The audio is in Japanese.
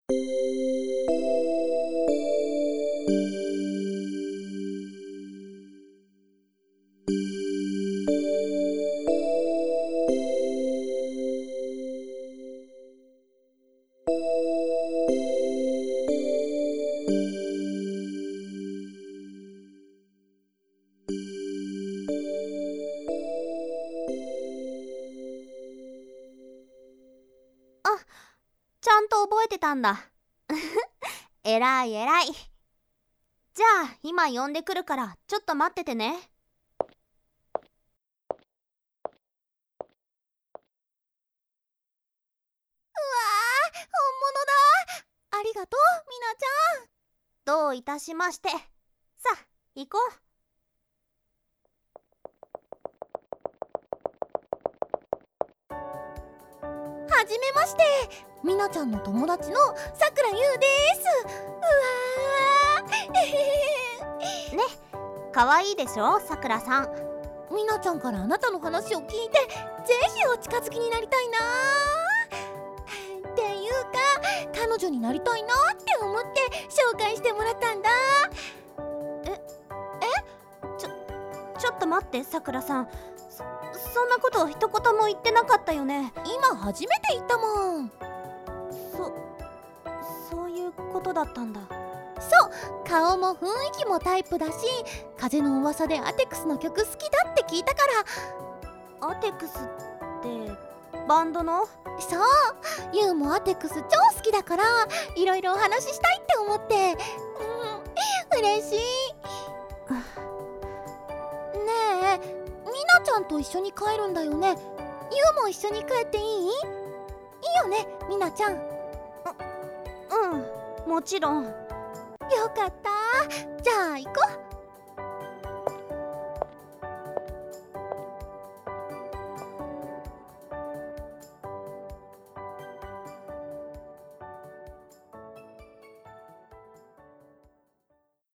ちゃんと覚えてたんだ。えらいえらい。じゃあ今呼んでくるからちょっと待っててね。うわー、本物だ。ありがとう、みなちゃん。どういたしまして。さあ行こう。はじめまして、みなちゃんの友達のさくらゆうです。うわーね、かわいいでしょ、さくらさん。みなちゃんからあなたの話を聞いて、ぜひお近づきになりたいなっていうか、彼女になりたいなって思って紹介してもらったんだ。ちょっと待って、さくらさん。そんなこと一言も言ってなかったよね。今初めて言ったもん。そういうことだったんだ。そう、顔も雰囲気もタイプだし、風の噂でアテクスの曲好きだって聞いたから。アテクスってバンドの？そう、ユウもアテクス超好きだから、いろいろお話ししたいって思って。嬉しい。ねえ、みなちゃんと一緒に帰るんだよね。ユウも一緒に帰っていい？いいよね、みなちゃん。うん、もちろん。よかった。じゃあ